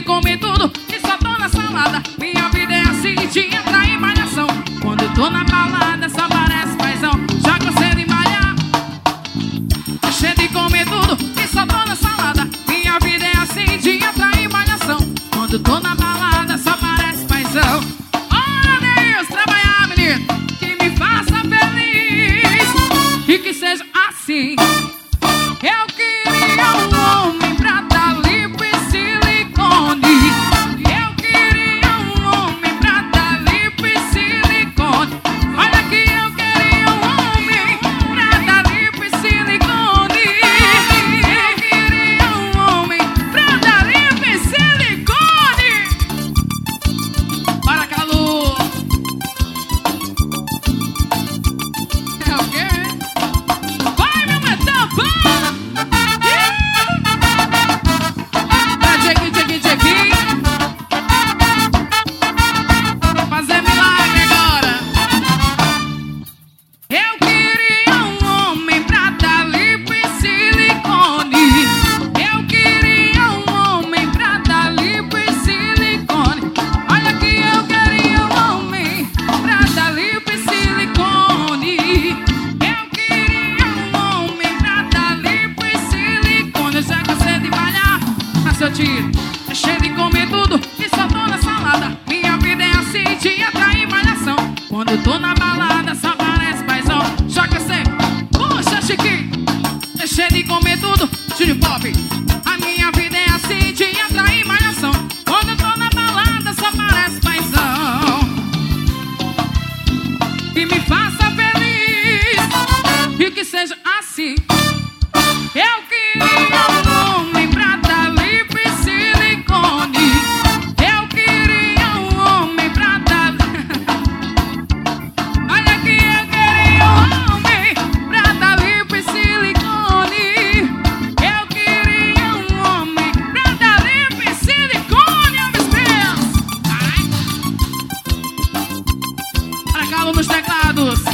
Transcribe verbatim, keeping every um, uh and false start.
de comer tudo e só tô na salada. Minha vida é assim, de entrar em malhação. Quando eu tô na balada só parece paizão. Já cansei de malhar. Tô cheio de comer tudo e só tô na salada. Minha vida é assim, de entrar em malhação. Quando eu tô na balada só parece paizão. Ora Deus, trabalhar menino, que me faça feliz e que seja assim. Eu queria um homem pra dar lipo e silicone. Eu queria um homem pra dar lipo e silicone. Olha que eu queria um homem pra dar lipo e silicone. Eu queria um homem pra dar lipo e silicone. Para calor. É o quê? Vai, meu metal, vai! Fazer milagre agora. Eu queria um homem pra dar lipo e silicone. Eu queria um homem pra dar lipo e silicone. Olha que eu queria um homem pra dar lipo e silicone. Eu queria um homem pra dar lipo e silicone. Eu já cansei de malhar, mas seu tiro é cheio de comer tudo e só tô na salada. Minha vida é assim, de entrar em malhação. Quando eu tô na balada só parece paizão. Já que eu sei, puxa Chiquinho, é cheio de comer tudo, Júnior Pop. A minha vida é assim, de entrar em malhação. Quando eu tô na balada só parece paizão. Que me faça feliz e que seja assim. Eu queria um homem pra dar lipo e silicone. Eu queria um homem pra dar. Olha que eu queria um homem pra dar lipo e silicone. Eu queria um homem pra dar lipo e silicone. Elvis Presley. Para Galo nos teclados.